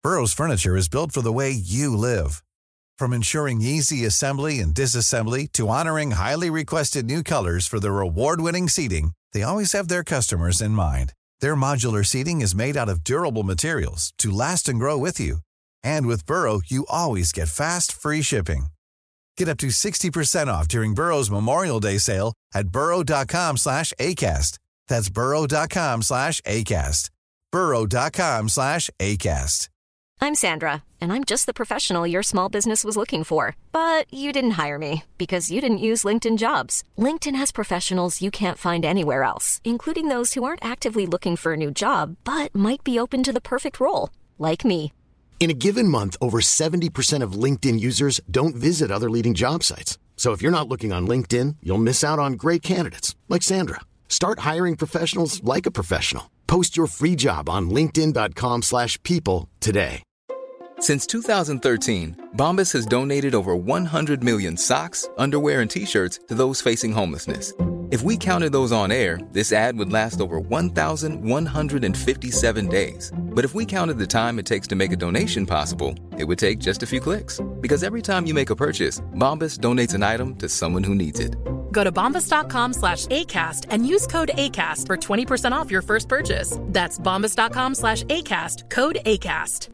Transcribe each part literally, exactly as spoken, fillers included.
Burrow's furniture is built for the way you live. From ensuring easy assembly and disassembly to honoring highly requested new colors for their award-winning seating, they always have their customers in mind. Their modular seating is made out of durable materials to last and grow with you. And with Burrow, you always get fast, free shipping. Get up to sixty percent off during Burrow's Memorial Day sale at burrow.com slash ACAST. That's burrow.com slash ACAST. burrow.com slash ACAST. I'm Sandra, and I'm just the professional your small business was looking for. But you didn't hire me because you didn't use LinkedIn Jobs. LinkedIn has professionals you can't find anywhere else, including those who aren't actively looking for a new job, but might be open to the perfect role, like me. In a given month, over seventy percent of LinkedIn users don't visit other leading job sites. So if you're not looking on LinkedIn, you'll miss out on great candidates like Sandra. Start hiring professionals like a professional. Post your free job on linkedin.com slash people today. Since two thousand thirteen, Bombas has donated over one hundred million socks, underwear, and T-shirts to those facing homelessness. If we counted those on air, this ad would last over one thousand one hundred fifty-seven days. But if we counted the time it takes to make a donation possible, it would take just a few clicks. Because every time you make a purchase, Bombas donates an item to someone who needs it. Go to bombas.com slash ACAST and use code ACAST for twenty percent off your first purchase. That's bombas.com slash ACAST, code ACAST.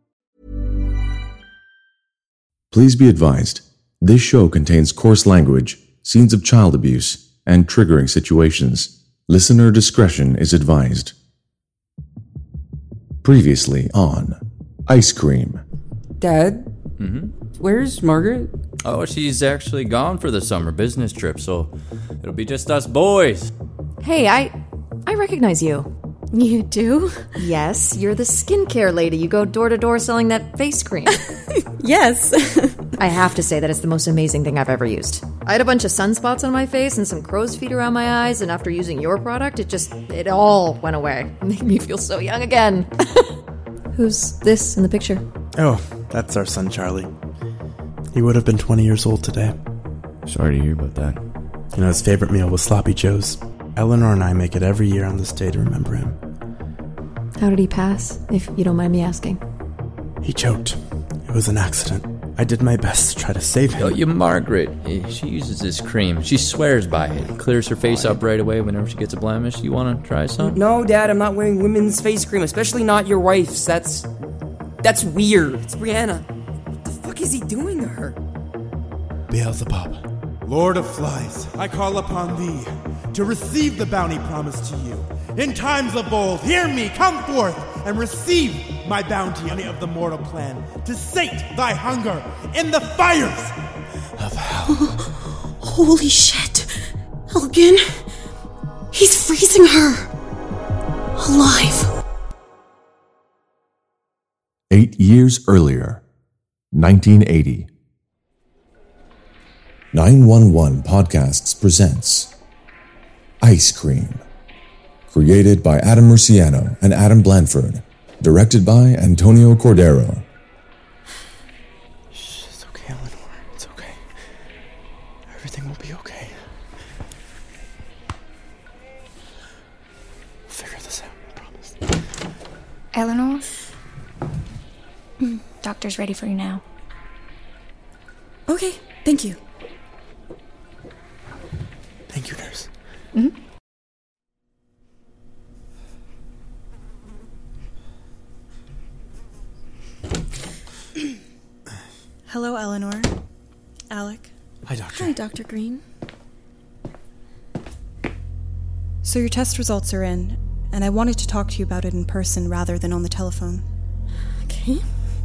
Please be advised, this show contains coarse language, scenes of child abuse, and triggering situations. Listener discretion is advised. Previously on Ice Cream. Dad? Mm-hmm. Where's Margaret? Oh, she's actually gone for the summer business trip, so it'll be just us boys. Hey, I I recognize you. You do? Yes, you're the skincare lady. You go door to door selling that face cream. Yes. I have to say that it's the most amazing thing I've ever used. I had a bunch of sunspots on my face and some crow's feet around my eyes, and after using your product, it just, it all went away. It made me feel so young again. Who's this in the picture? Oh, that's our son, Charlie. He would have been twenty years old today. Sorry to hear about that. You know, his favorite meal was Sloppy Joe's. Eleanor and I make it every year on this day to remember him. How did he pass, if you don't mind me asking? He choked. It was an accident. I did my best to try to save him. Oh, you Margaret. She uses this cream. She swears by it. It clears her face up right away whenever she gets a blemish. You want to try some? No, Dad, I'm not wearing women's face cream, especially not your wife's. That's... That's weird. It's Brianna. What the fuck is he doing to her? Beelzebub, Lord of Flies, I call upon thee to receive the bounty promised to you. In times of old, hear me, come forth, and receive my bounty on of the mortal plan, to sate thy hunger in the fires of hell. Holy shit. Elgin, he's freezing her. Alive. Eight years earlier, nineteen eighty. nine one one Podcasts presents Ice Cream. Created by Adam Murciano and Adam Blanford. Directed by Antonio Cordero. Shh, it's okay, Eleanor. It's okay. Everything will be okay. We'll figure this out, I promise. Eleanor? Doctor's ready for you now. Okay, thank you. Thank you, nurse. Mm-hmm. Hello, Eleanor. Alec. Hi, Doctor. Hi, Doctor Green. So your test results are in, and I wanted to talk to you about it in person rather than on the telephone. Okay.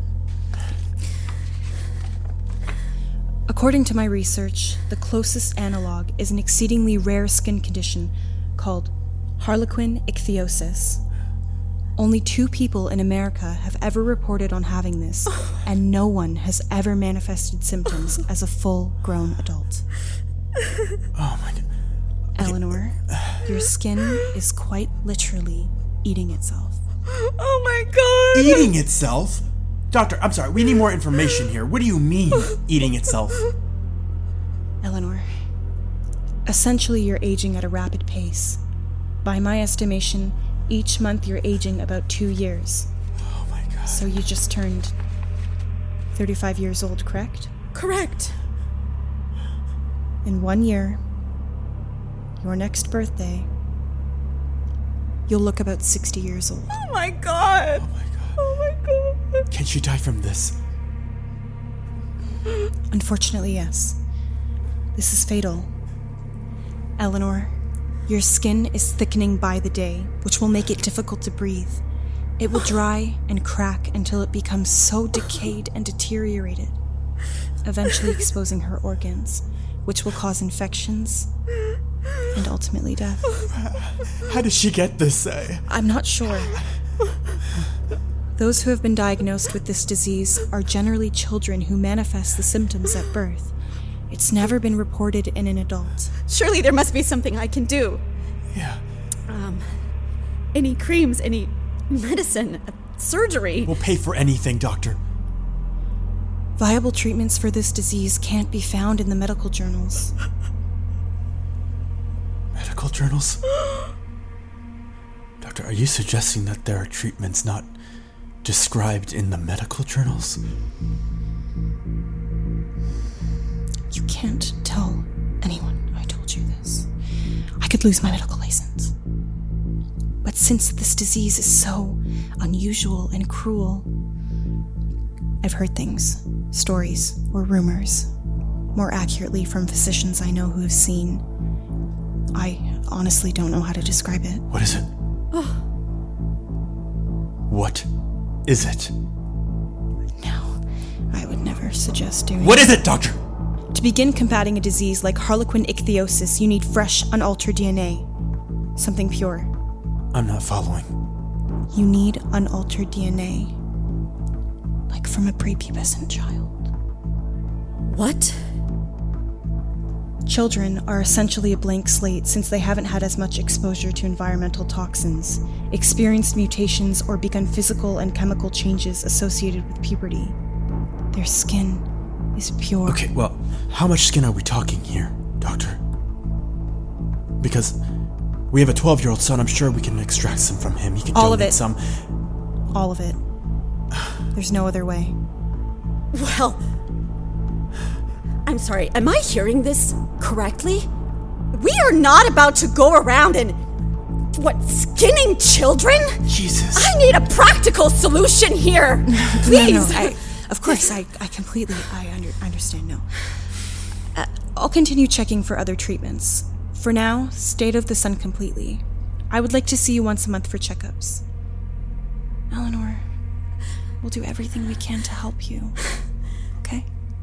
According to my research, the closest analog is an exceedingly rare skin condition called harlequin ichthyosis. Only two people in America have ever reported on having this, and no one has ever manifested symptoms as a full-grown adult. Oh my God. Eleanor, your skin is quite literally eating itself. Oh my God! Eating itself? Doctor, I'm sorry, we need more information here. What do you mean, eating itself? Eleanor, essentially you're aging at a rapid pace. By my estimation, each month you're aging about two years. Oh my God. So you just turned thirty-five years old, correct? Correct. In one year, your next birthday, you'll look about sixty years old. Oh my god. Oh my god. Oh my god. Can't you die from this? Unfortunately, yes. This is fatal. Eleanor, your skin is thickening by the day, which will make it difficult to breathe. It will dry and crack until it becomes so decayed and deteriorated, eventually exposing her organs, which will cause infections and ultimately death. How did she get this? Uh... I'm not sure. Those who have been diagnosed with this disease are generally children who manifest the symptoms at birth. It's never been reported in an adult. Surely there must be something I can do. Yeah. Um, any creams, any medicine, surgery. We'll pay for anything, doctor. Viable treatments for this disease can't be found in the medical journals. Medical journals? Doctor, are you suggesting that there are treatments not described in the medical journals? You can't tell anyone I told you this. I could lose my medical license. But since this disease is so unusual and cruel, I've heard things, stories, or rumors, more accurately from physicians I know who have seen. I honestly don't know how to describe it. What is it? What is it? No, I would never suggest doing What is it, doctor? To begin combating a disease like Harlequin ichthyosis, you need fresh, unaltered D N A. Something pure. I'm not following. You need unaltered D N A. Like from a prepubescent child. What? Children are essentially a blank slate since they haven't had as much exposure to environmental toxins, experienced mutations, or begun physical and chemical changes associated with puberty. Their skin is pure. Okay, well, how much skin are we talking here, doctor? Because we have a twelve-year-old son. I'm sure we can extract some from him. He can All of donate it. some. All of it. There's no other way. Well, I'm sorry, am I hearing this correctly? We are not about to go around and, what, skinning children? Jesus. I need a practical solution here. Please. No, no, I, of course, I, I completely, I under, understand, no. Uh, I'll continue checking for other treatments. For now, stay out of the sun completely. I would like to see you once a month for checkups. Eleanor, we'll do everything we can to help you. Okay?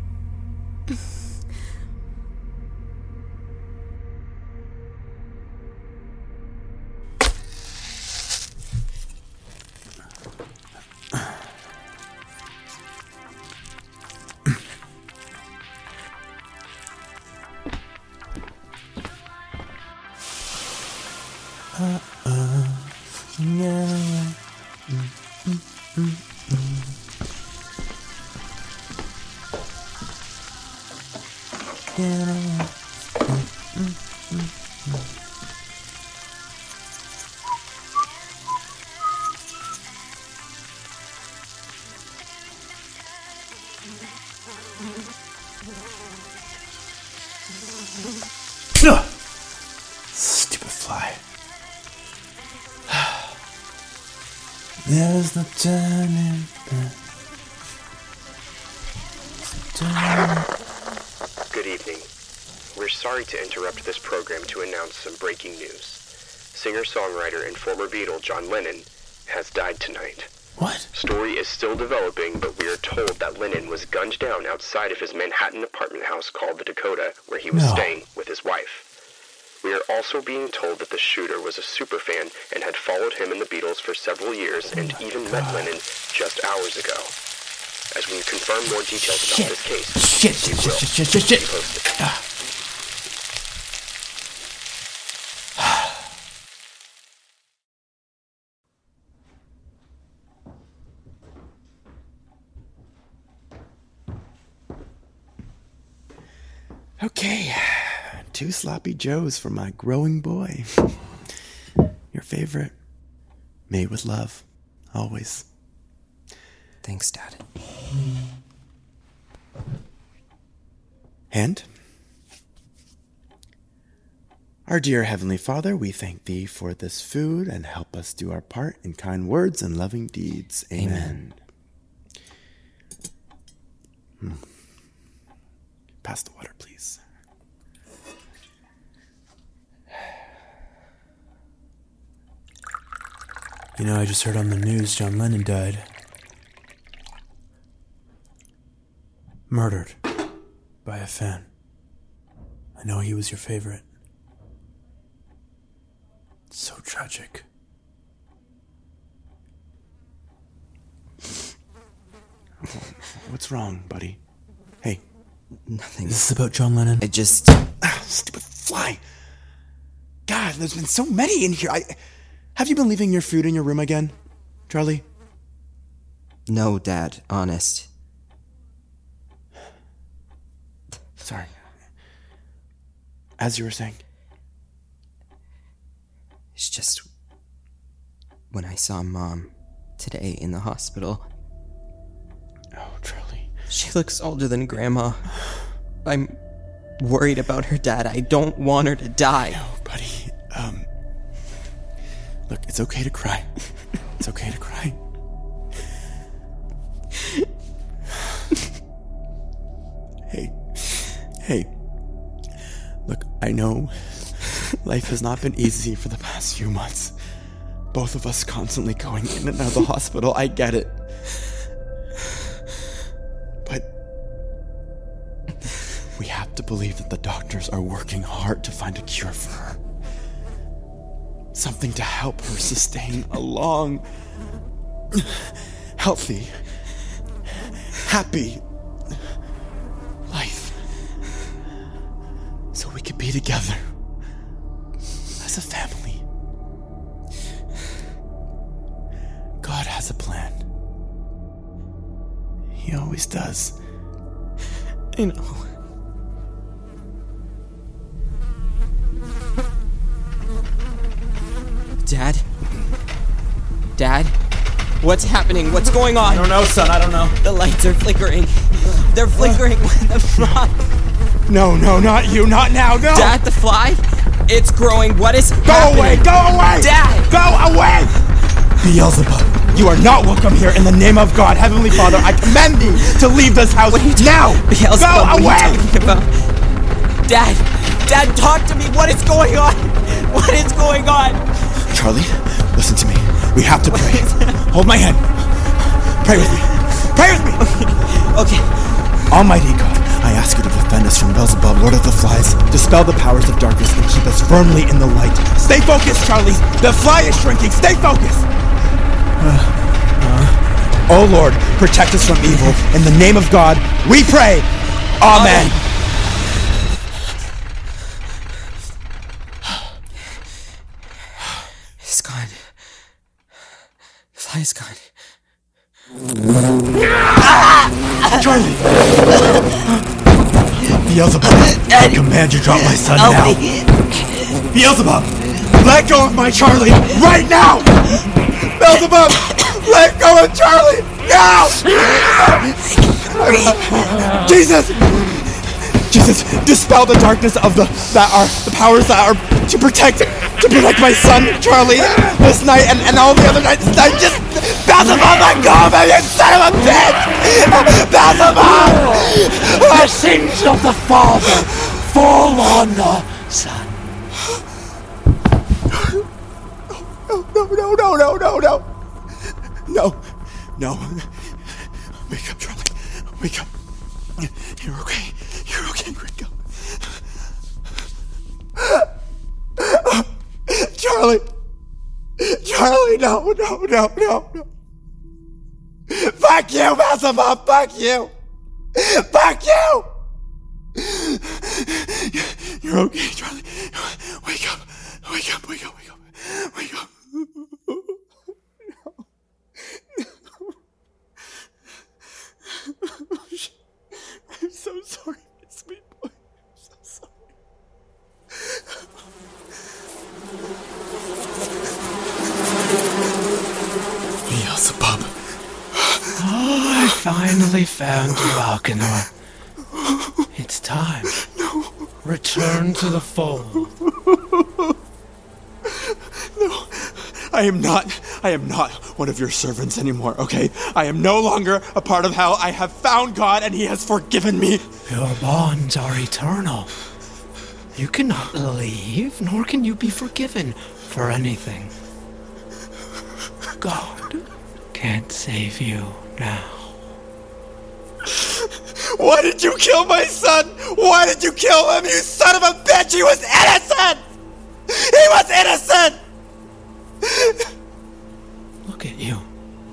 Uh-uh. Yeah. Yeah. Stupid fly. There's no turning back. Good evening. We're sorry to interrupt this program to announce some breaking news. Singer-songwriter and former Beatle John Lennon has died tonight. What? Story is still developing, but we are told that Lennon was gunned down outside of his Manhattan apartment house called the Dakota, where he was No. staying with his wife. We are also being told that the shooter was a superfan and had followed him and the Beatles for several years and Oh even met Lennon just hours ago. As we confirm more details about Shit. this case, Shit, shit, we shit, will shit, shit, shit, shit. keep you posted. Ah. Okay, two sloppy joes for my growing boy. Your favorite, made with love, always. Thanks, Dad. And, our dear Heavenly Father, we thank Thee for this food and help us do our part in kind words and loving deeds. Amen. Hmm. Pass the water, please. You know, I just heard on the news John Lennon died. Murdered by a fan. I know he was your favorite. It's so tragic. What's wrong, buddy? Hey. Nothing. This is about John Lennon? I just... Ah, stupid fly. God, there's been so many in here. I... Have you been leaving your food in your room again, Charlie? No, Dad. Honest. Sorry. As you were saying. It's just... when I saw Mom today in the hospital... Oh, Charlie. She looks older than Grandma. I'm worried about her, Dad. I don't want her to die. No, buddy. Um... Look, it's okay to cry. It's okay to cry. Hey. Hey. Look, I know life has not been easy for the past few months. Both of us constantly going in and out of the hospital. I get it. But we have to believe that the doctors are working hard to find a cure for her. Something to help her sustain a long, healthy, happy life. So we could be together as a family. God has a plan. He always does. I know. Dad? Dad? What's happening? What's going on? I don't know, son. I don't know. The lights are flickering. They're flickering with the fly. No, no, not you. Not now. No. Dad, the fly? It's growing. What is Go happening? away. Go away. Dad! Go away. Beelzebub, you are not welcome here. In the name of God, Heavenly Father, I command thee to leave this house now. Beelzebub, Go what away. are you talking about? Dad! Dad, talk to me. What is going on? What is going on? Charlie, listen to me. We have to pray. Hold my hand. Pray with me. Pray with me. Okay. Almighty God, I ask you to defend us from Beelzebub, Lord of the Flies. Dispel the powers of darkness and keep us firmly in the light. Stay focused, Charlie. The fly is shrinking. Stay focused. Uh, uh, oh Lord, protect us from evil. In the name of God, we pray. Amen. Amen. It's gone. The fly's gone. Charlie! Beelzebub, I command you drop my son now. Beelzebub, let go of my Charlie right now! Beelzebub, let go of Charlie now! Jesus! Jesus, dispel the darkness of the that are the powers that are to protect to protect my son Charlie this night and, and all the other nights. I just Beelzebub, let go of him, you son of a bitch! Beelzebub! The sins of the Father fall on the Son. No, no, no, no, no, no, no, no! Wake up, Charlie! Wake up! You're okay. You're okay, Gringo. Charlie! Charlie, no, no, no, no, no. Fuck you, Beelzebub! Fuck you! Fuck you! You're okay, Charlie. Wake up. Wake up, wake up, wake up. Wake up. No. No. I'm so sorry, my sweet boy. I'm so sorry. Beelzebub. finally found you, Alcanor. It's time. No. Return to the fold. No. I am not, I am not one of your servants anymore, okay? I am no longer a part of hell. I have found God and he has forgiven me. Your bonds are eternal. You cannot leave, nor can you be forgiven for anything. God can't save you now. Why did you kill my son? Why did you kill him, you son of a bitch? He was innocent! He was innocent! Look at you.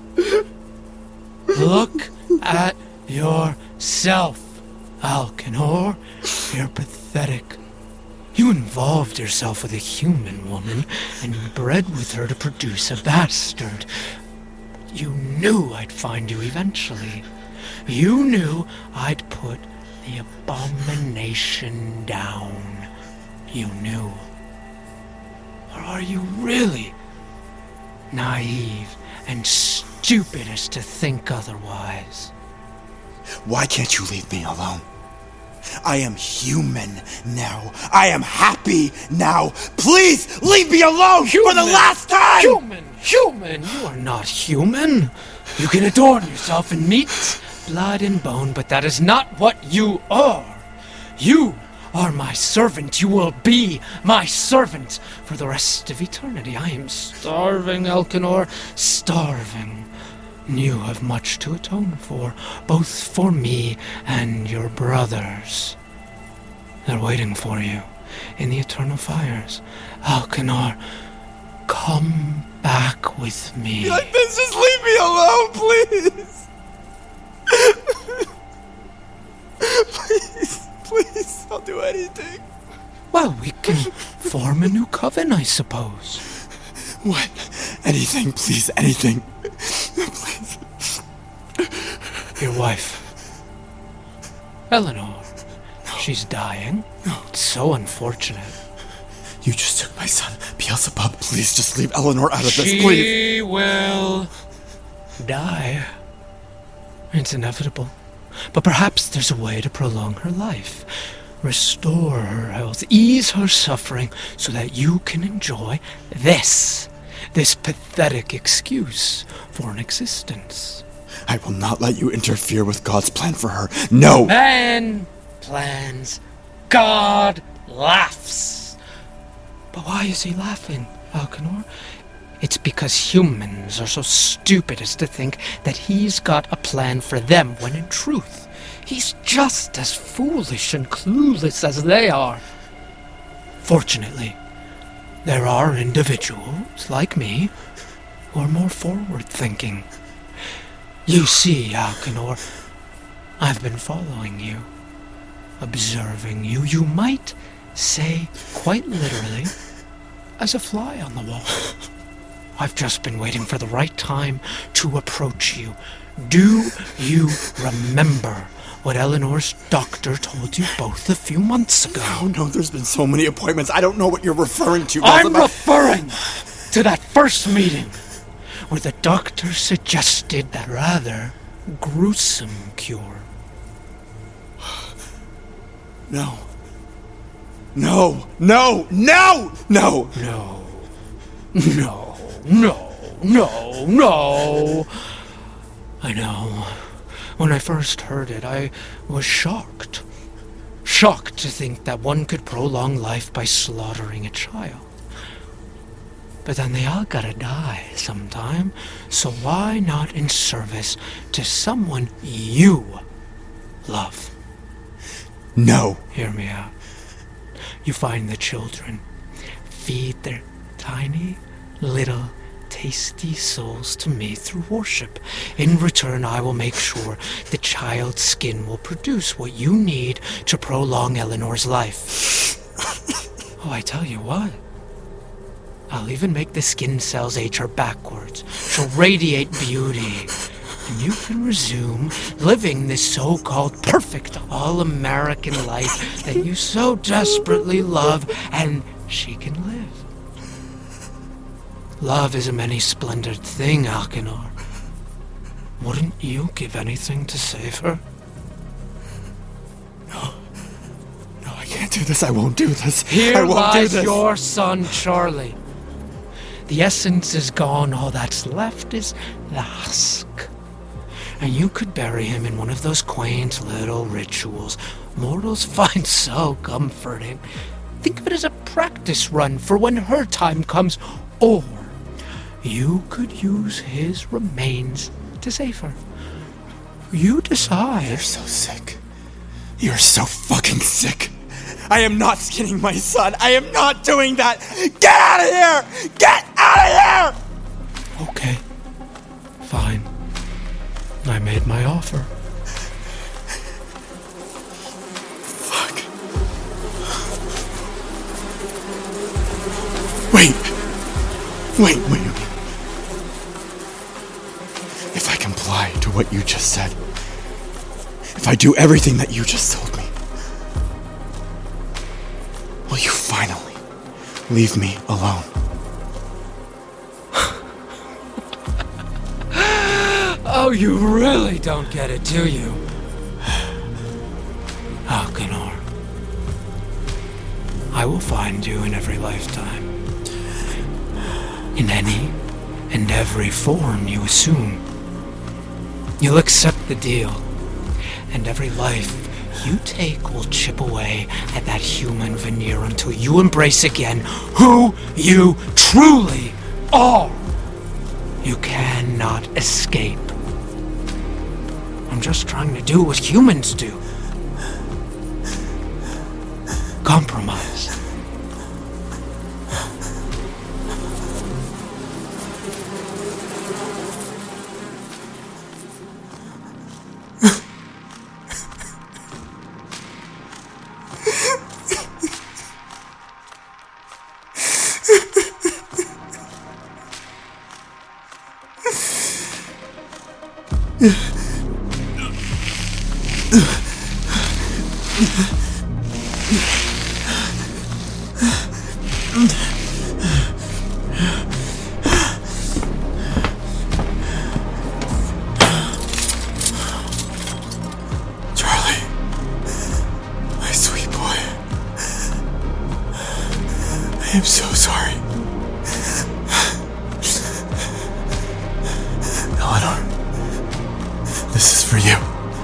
Look at yourself, Alcanor. You're pathetic. You involved yourself with a human woman and bred with her to produce a bastard. You knew I'd find you eventually. You knew I'd put the abomination down. You knew. Or are you really naive and stupid as to think otherwise? Why can't you leave me alone? I am human now. I am happy now. Please leave me alone human, for the last time! Human! Human! You are not human. You can adorn yourself in meat, blood, and bone, but that is not what you are. You are my servant. You will be my servant for the rest of eternity. I am starving, Alcanor, starving. You have much to atone for, both for me and your brothers. They're waiting for you in the eternal fires. Alcanor, come back with me. Please just leave me alone, please. Please, please, I'll do anything. Well, we can form a new coven, I suppose. What? Anything, please, anything. Please. Your wife, Eleanor. No. She's dying. No. It's so unfortunate. You just took my son, Beelzebub. Please, just leave Eleanor out of she this, please. She will die. It's inevitable. But perhaps there's a way to prolong her life. Restore her health, ease her suffering, so that you can enjoy this. This pathetic excuse for an existence. I will not let you interfere with God's plan for her. No! Man plans. God laughs. But why is he laughing, Alcanor? It's because humans are so stupid as to think that he's got a plan for them, when in truth, he's just as foolish and clueless as they are. Fortunately, there are individuals like me who are more forward-thinking. You see, Alcanor, I've been following you, observing you, you might say quite literally, as a fly on the wall. I've just been waiting for the right time to approach you. Do you remember what Eleanor's doctor told you both a few months ago? Oh no, there's been so many appointments. I don't know what you're referring to. I'm about... referring to that first meeting where the doctor suggested that rather gruesome cure. No. No. No. No. No. No. No. No. No. No. I know. When I first heard it, I was shocked. Shocked to think that one could prolong life by slaughtering a child. But then they all gotta die sometime, so why not in service to someone you love? No. Hear me out. You find the children, feed their tiny, little, tasty souls to me through worship. In return, I will make sure the child's skin will produce what you need to prolong Eleanor's life. Oh, I tell you what. I'll even make the skin cells age her backwards. She'll radiate beauty. And you can resume living this so-called perfect all-American life that you so desperately love, and she can live. Love is a many-splendored thing, Alcanor. Wouldn't you give anything to save her? No. No, I can't do this. I won't do this. Here I won't lies do this. your son, Charlie. The essence is gone. All that's left is the husk. And you could bury him in one of those quaint little rituals mortals find so comforting. Think of it as a practice run for when her time comes. Or you could use his remains to save her. You decide. You're so sick. You're so fucking sick. I am not skinning my son. I am not doing that. Get out of here! Get out of here! Okay. Fine. I made my offer. Fuck. Wait. Wait, wait. If I comply to what you just said, if I do everything that you just told me, will you finally leave me alone? Oh, you really don't get it, do you? Alcanor, I will find you in every lifetime. In any and every form you assume. You'll accept the deal, and every life you take will chip away at that human veneer until you embrace again who you truly are. You cannot escape. I'm just trying to do what humans do. Compromise. Charlie, my sweet boy, I am so sorry. Eleanor, this is for you.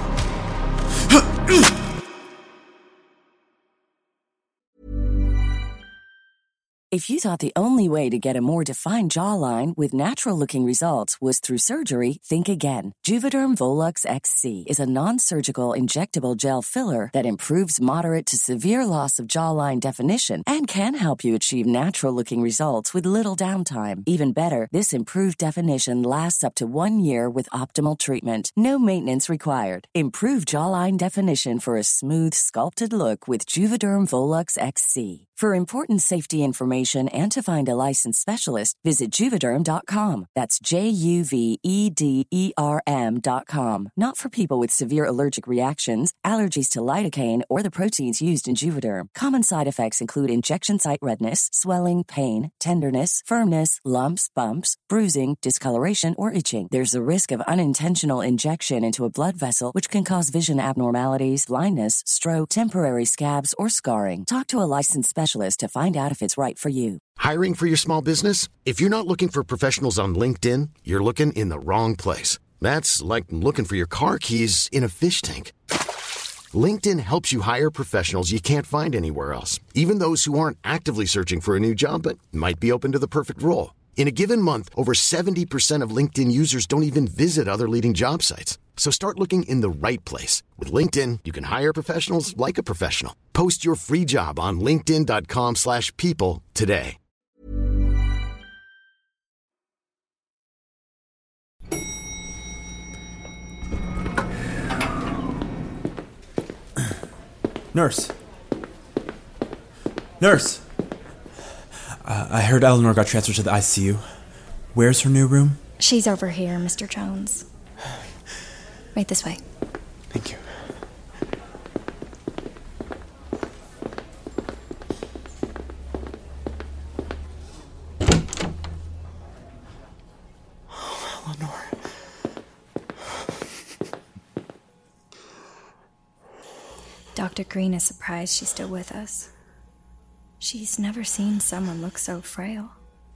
If you thought the only way to get a more defined jawline with natural-looking results was through surgery, think again. Juvederm Volux X C is a non-surgical injectable gel filler that improves moderate to severe loss of jawline definition and can help you achieve natural-looking results with little downtime. Even better, this improved definition lasts up to one year with optimal treatment. No maintenance required. Improve jawline definition for a smooth, sculpted look with Juvederm Volux X C. For important safety information and to find a licensed specialist, visit Juvederm dot com. That's J U V E D E R M dot com. Not for people with severe allergic reactions, allergies to lidocaine, or the proteins used in Juvederm. Common side effects include injection site redness, swelling, pain, tenderness, firmness, lumps, bumps, bruising, discoloration, or itching. There's a risk of unintentional injection into a blood vessel, which can cause vision abnormalities, blindness, stroke, temporary scabs, or scarring. Talk to a licensed specialist to find out if it's right for you. Hiring for your small business? If you're not looking for professionals on LinkedIn, you're looking in the wrong place. That's like looking for your car keys in a fish tank. LinkedIn helps you hire professionals you can't find anywhere else, even those who aren't actively searching for a new job but might be open to the perfect role. In a given month, over seventy percent of LinkedIn users don't even visit other leading job sites. So start looking in the right place. With LinkedIn, you can hire professionals like a professional. Post your free job on linkedin dot com slash people today. Nurse. Nurse! Uh, I heard Eleanor got transferred to the I C U. Where's her new room? She's over here, Mister Jones. Right this way. Thank you. Oh, Eleanor. Doctor Green is surprised she's still with us. She's never seen someone look so frail.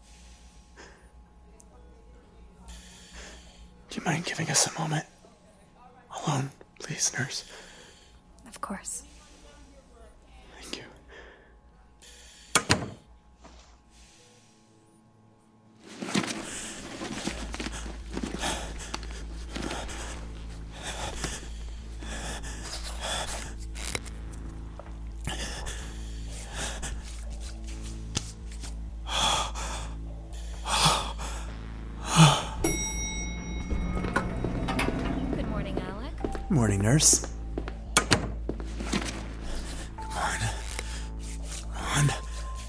Do you mind giving us a moment? Alone, please, nurse. Of course. Thank you. Morning, nurse. Come on. Come on.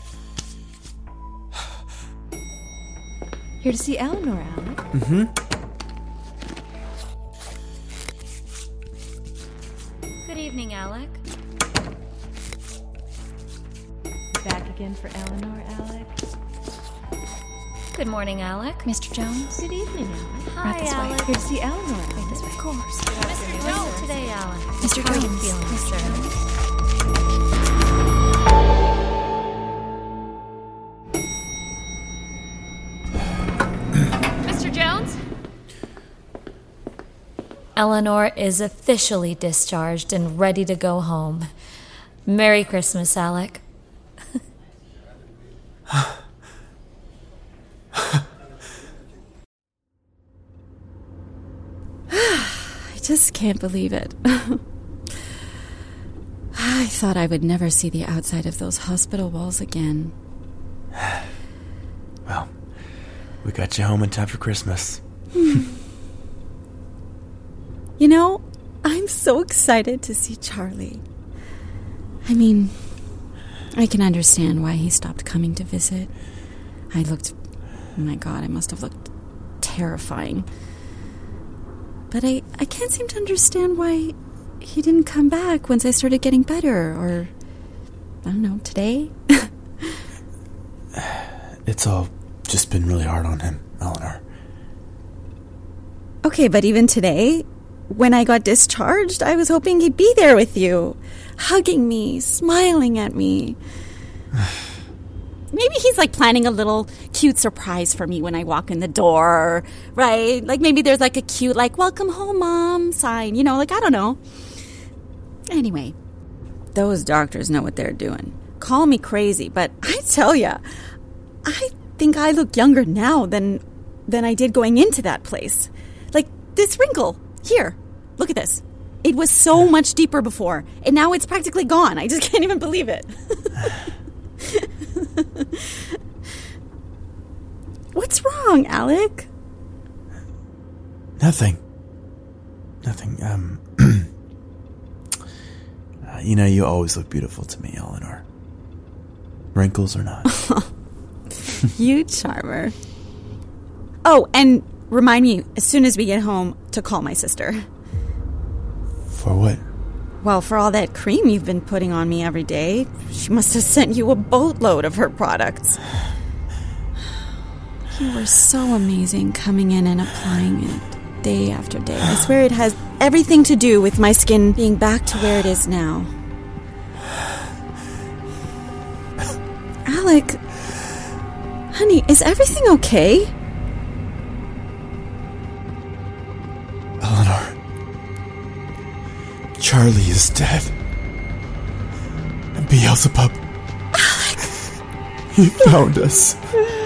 Here to see Eleanor, Alec. Mm-hmm. Good evening, Alec. Back again for Eleanor, Alec. Good morning, Alec. Mister Jones. Good evening, Alec. Hi, Right this Alec. way. Here to see Eleanor. Right this way. Of course. Mister Jones today, Alec. Mister How are you Jones. feeling, Mister sir? Jones. Mister Jones? Eleanor is officially discharged and ready to go home. Merry Christmas, Alec. I just can't believe it. I thought I would never see the outside of those hospital walls again. Well, we got you home in time for Christmas. You know, I'm so excited to see Charlie. I mean, I can understand why he stopped coming to visit. I looked... Oh my God, I must have looked terrifying. But I, I can't seem to understand why he didn't come back once I started getting better, or, I don't know, today? It's all just been really hard on him, Eleanor. Okay, but even today, when I got discharged, I was hoping he'd be there with you, hugging me, smiling at me. Maybe he's like planning a little cute surprise for me when I walk in the door, right? Like maybe there's like a cute, like, welcome home, Mom sign, you know, like, I don't know. Anyway, those doctors know what they're doing. Call me crazy, but I tell ya, I think I look younger now than than I did going into that place. Like this wrinkle here, look at this. It was so much deeper before, and now it's practically gone. I just can't even believe it. What's wrong, Alec? Nothing. Nothing. Um, uh, you know, you always look beautiful to me, Eleanor. Wrinkles or not. You charmer. Oh, and remind me, as soon as we get home, to call my sister. For what? Well, for all that cream you've been putting on me every day, she must have sent you a boatload of her products. You were so amazing coming in and applying it day after day. I swear it has everything to do with my skin being back to where it is now. Alec, honey, is everything okay? Eleanor. Charlie is dead. And Beelzebub. Alec! He found us.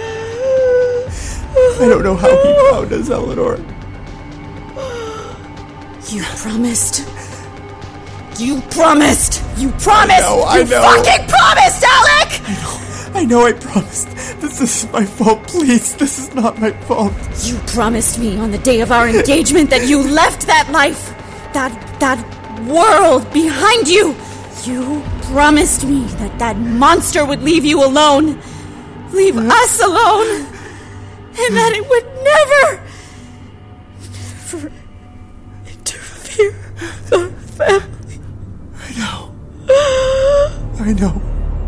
I don't know how he found us, Eleanor. You promised. You promised. You promised. I know, you I know. fucking promised, Alec! I know. I know I promised. This is my fault. Please, this is not my fault. You promised me on the day of our engagement that you left that life, that that world behind you. You promised me that that monster would leave you alone, leave us alone, and that it would never, never interfere with our family. I know. I know.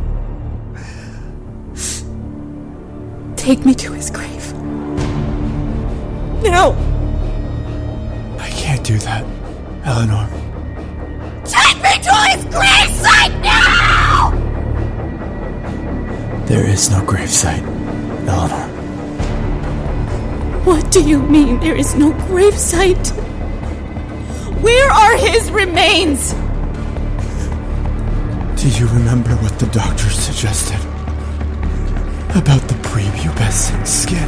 Take me to his grave. No! I can't do that, Eleanor. Take me! me to his gravesite now! There is no gravesite, Eleanor. What do you mean there is no gravesite? Where are his remains? Do you remember what the doctor suggested about the prepubescent skin?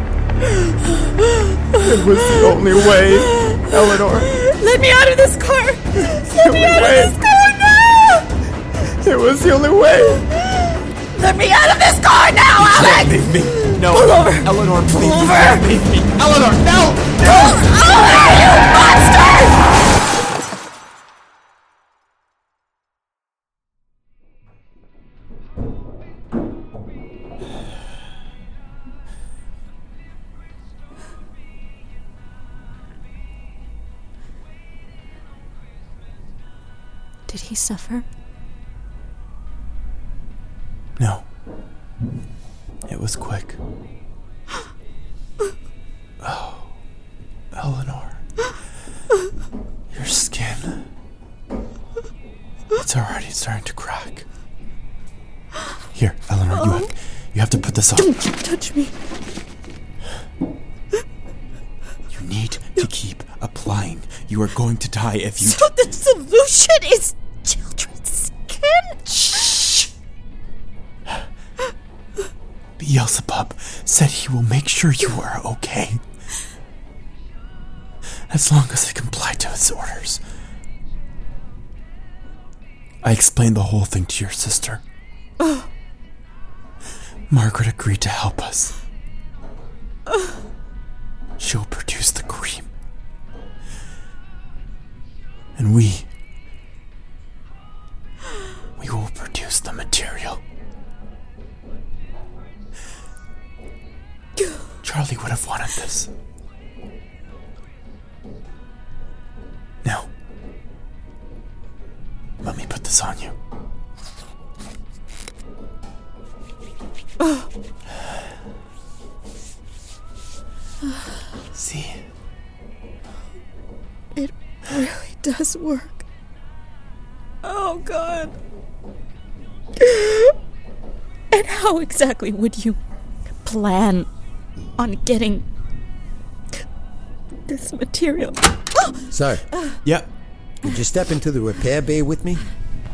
It was the only way, Eleanor. Let me out of this car! Let me out way. of this car now! It was the only way. Let me out of this car now, Alex! Leave me. No. Pull over. Eleanor, please. Pull over. Don't leave me. Eleanor, no! Pull over, you monster! Did he suffer? No. It was quick. Oh, Eleanor. Your skin. It's already starting to crack. Here, Eleanor, you have, you have to put this on. Don't touch me. You need to keep applying. You are going to die if you... So the solution is children's skin? Shh! Beelzebub said he will make sure you are okay. As long as I comply to his orders. I explained the whole thing to your sister. Oh. Margaret agreed to help us. She'll produce the cream. And we... We will produce the material. Charlie would have wanted this. Now, let me put this on you. Oh. See? It really does work. Oh, God. And how exactly would you plan on getting this material? Oh! Sir. Yep. Could you step into the repair bay with me?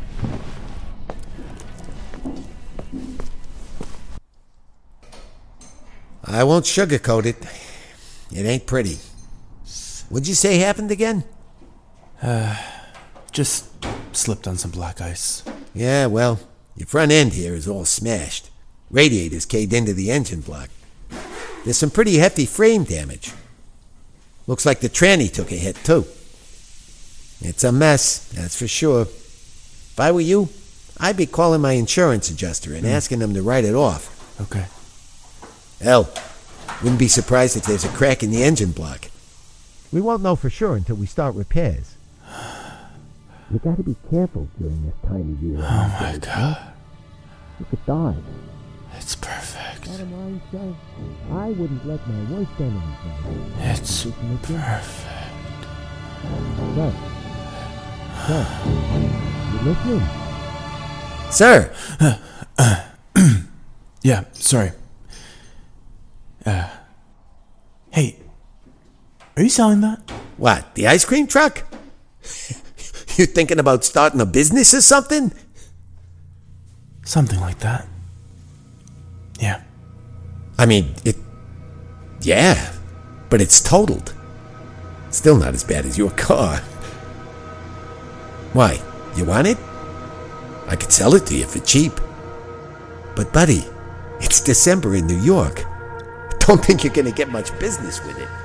I won't sugarcoat it. It ain't pretty. What'd you say happened again? Uh, just slipped on some black ice. Yeah, well, your front end here is all smashed. Radiators caved into the engine block. There's some pretty hefty frame damage. Looks like the tranny took a hit, too. It's a mess, that's for sure. If I were you, I'd be calling my insurance adjuster and mm. asking them to write it off. Okay. Hell, wouldn't be surprised if there's a crack in the engine block. We won't know for sure until we start repairs. You gotta be careful during this tiny year. Oh my God. You could die. It's perfect. Bottom line, sir, I wouldn't let my worst enemies know. It's perfect. Sir. Sir. You listening? Sir! Uh, uh, yeah, sorry. Uh, hey, are you selling that? What, the ice cream truck? You thinking about starting a business or something? Something like that. Yeah. I mean, it... Yeah, but it's totaled. Still not as bad as your car. Why, you want it? I could sell it to you for cheap. But buddy, it's December in New York. Don't think you're gonna get much business with it.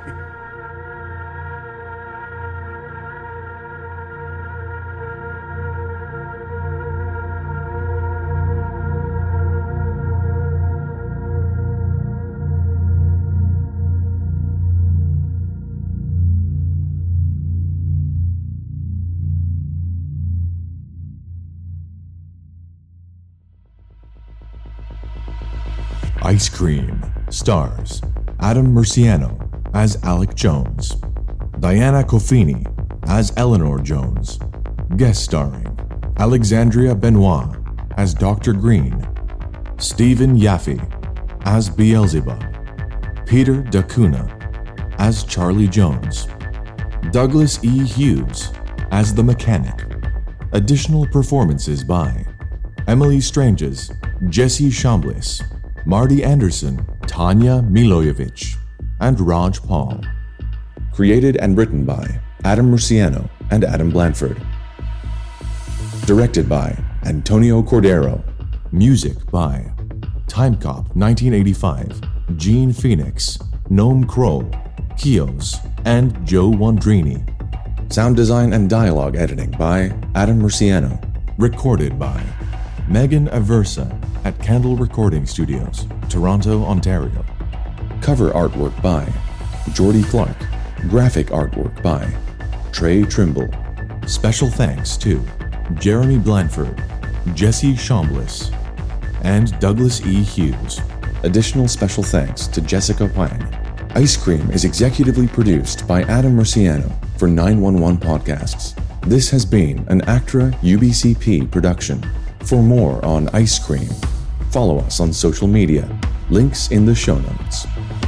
Ice Cream stars Adam Murciano as Alec Jones, Diana Coffini as Eleanor Jones, Guest starring Alexandria Benoit as Doctor Green, Stephen Yaffe as Beelzebub, Peter Dacuna as Charlie Jones, Douglas E. Hughes as the Mechanic. Additional performances by Emily Stranges, Jesse Chambliss, Marty Anderson, Tanya Milojevic, and Raj Paul. Created and written by Adam Murciano and Adam Blanford. Directed by Antonio Cordero. Music by Timecop nineteen eighty-five, Gene Phoenix, Noam Kroll, Kios, and Joe Wandrini. Sound design and dialogue editing by Adam Murciano. Recorded by Megan Aversa at Candle Recording Studios, Toronto, Ontario. Cover artwork by Jordy Clark. Graphic artwork by Trey Trimble. Special thanks to Jeremy Blanford, Jesse Chambliss, and Douglas E. Hughes. Additional special thanks to Jessica Wang. Ice Cream is executively produced by Adam Murciano for nine one one Podcasts. This has been an ACTRA U B C P production. For more on Ice Cream, follow us on social media. Links in the show notes.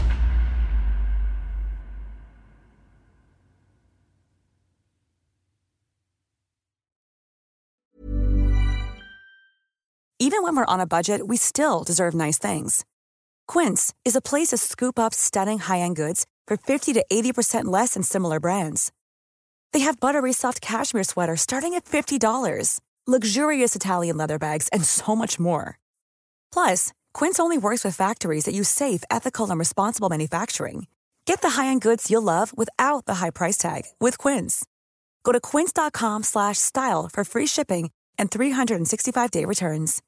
Even when we're on a budget, we still deserve nice things. Quince is a place to scoop up stunning high-end goods for fifty to eighty percent less than similar brands. They have buttery soft cashmere sweaters starting at fifty dollars, luxurious Italian leather bags, and so much more. Plus, Quince only works with factories that use safe, ethical, and responsible manufacturing. Get the high-end goods you'll love without the high price tag with Quince. Go to quince.com slash style for free shipping and three sixty-five day returns.